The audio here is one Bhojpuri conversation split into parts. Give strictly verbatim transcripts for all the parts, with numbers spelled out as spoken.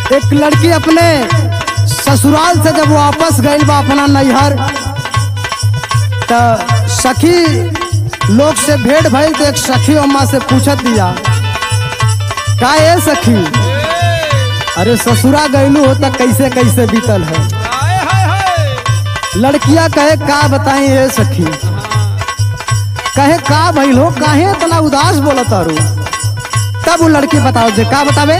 एक लड़की अपने ससुराल से जब वापस गई बा अपना नैहर, तो सखी लोग से भेंट भइल तो एक सखी अम्मा से पूछत दिया, का ये सखी, अरे ससुरा गईलू हो तो कैसे कैसे बीतल है। लड़कियां कहे का बताई ये सखी, कहे का भइल हो, काहे इतना उदास बोलत तारू। तब वो लड़की बताओ जे का बतावे,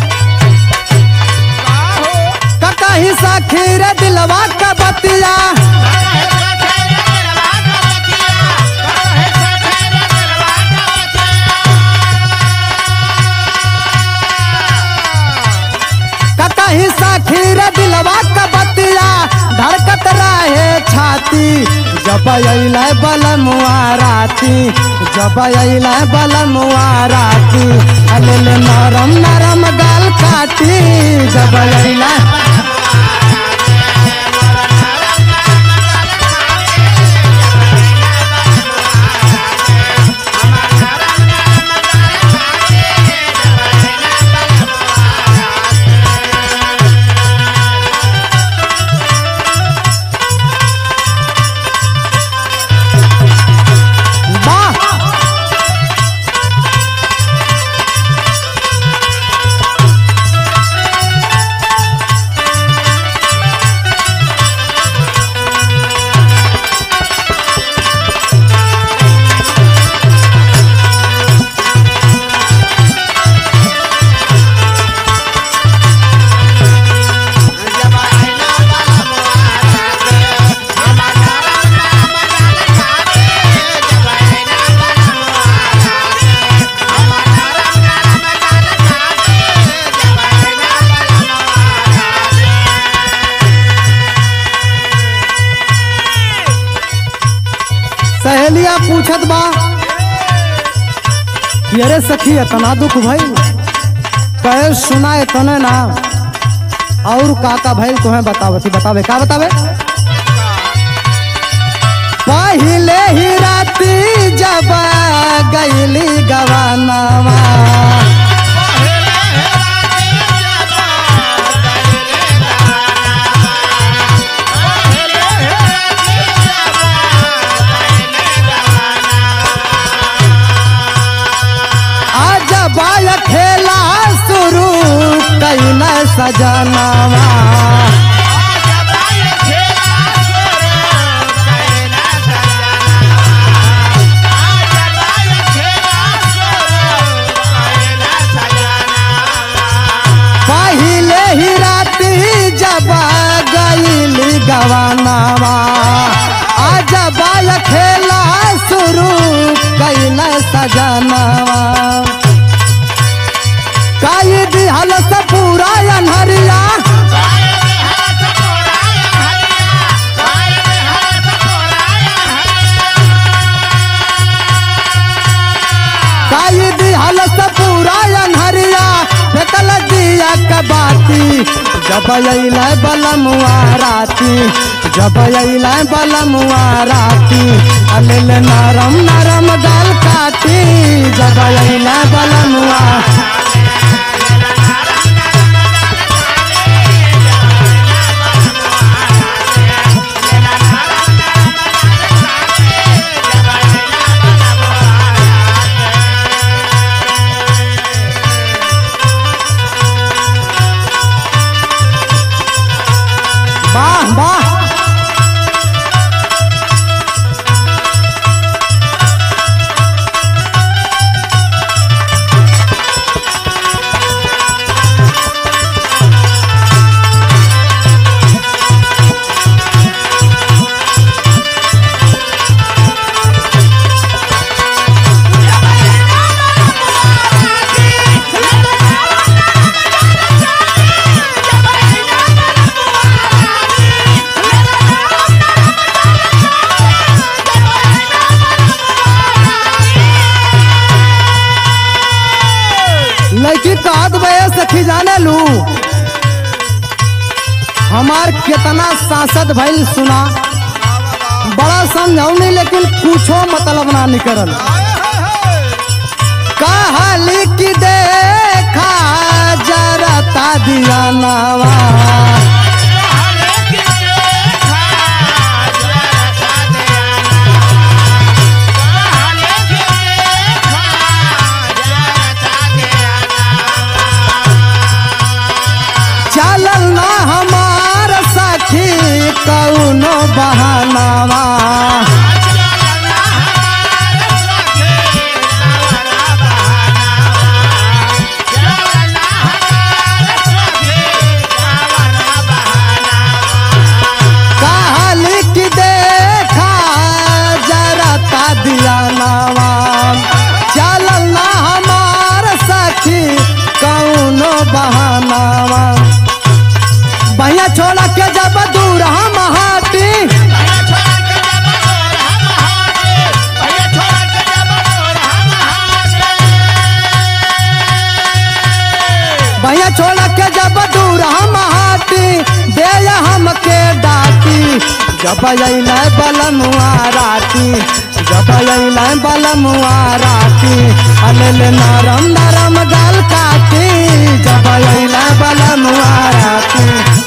कहीं सखी रे दिलवा का बतिया, कहीं सखी रे दिलवा का बतिया, धड़कत रहे छाती, जब अइलै बलमुआ राती, जब अइलै बलमुआ राती, अलेले नरम नरम गाल काटी, जब अइलै सहेलिया पूछत बा कि अरे सखी इतना दुख भइल, कहे सुना इतने ना और काका भइल तुम्हें बतावती, बतावे का बतावे, पहले ही राती जब गईली गवानवा, खेला शुरू कैल सजनवा, पहले ही राती जब गईली गवानवा, आज बाय खेला शुरू कैल सजनवा, काई दिहल से पूरा अनहरिया, काई दिहल से पूरा अनहरिया, फेकल दिया कबाती, जब अइलै बलमुआ राती, जब अइलै बलमुआ राती, अलेले नरम नरम गाल काटी, जब अइलै बलमुआ लड़की कहत बे सखी जाने लू हमार कितना सांसद भइल सुना, बड़ा समझौनी लेकिन कुछो मतलब ना निकलल, कहली कि देखा जरता दिया ना हमार सखी कौनो बहानावा। कहली कि देखा जरा ता दिया नावा, चलल ना हमार सखी कौनो बहानावा। भैया छोड़ा के जब दूर हम हाटी, भैया छोड़ा के जब दूर हम हाटी, दे हमके डाटी। जब अइल बलमुआ राती, जब अइल बलमुआ राती, अलेल नरम नरम गाल काटी। जब अइल बलमुआ राती,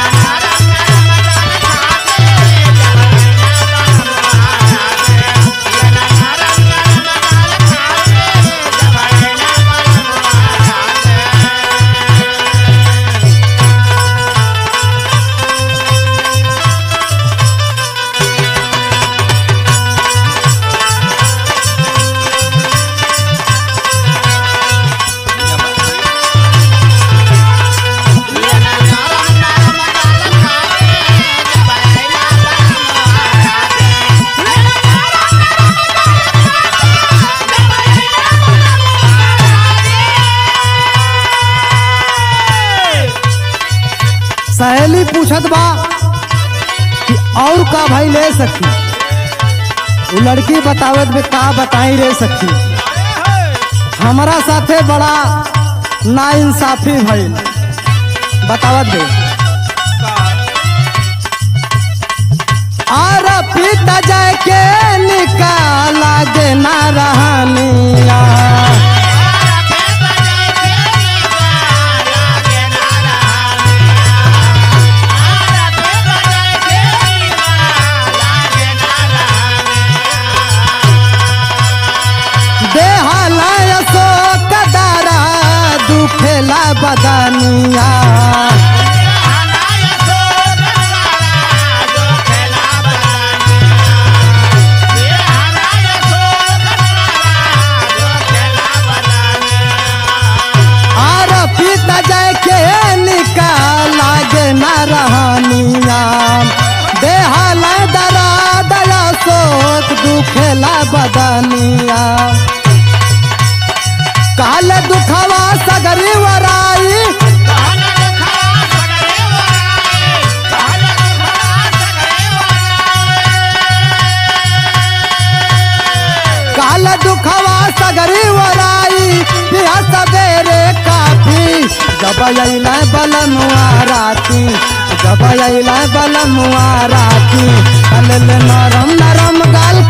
सहेली पूछत बा कि और का भाई ले सखी। वो लड़की बतावत बे का बताई रे सखी, हमारा साथे बड़ा ना इंसाफी भइल। बतावत बे आर पीता जाए के निकाला दे ना रहनिया। दुखेला बदनिया, आर पीता जाए के निकाला गे ना रहनिया। देहल दरा दया सोच दुखेला बदनिया। काल दुखवा सगरी वराई, काल दुखवा सगरी वराई, पिया सवेरे काफी। जब अइल बलमुआ राती, जब अइल बलमुआ राती, अलेल नरम नरम गाल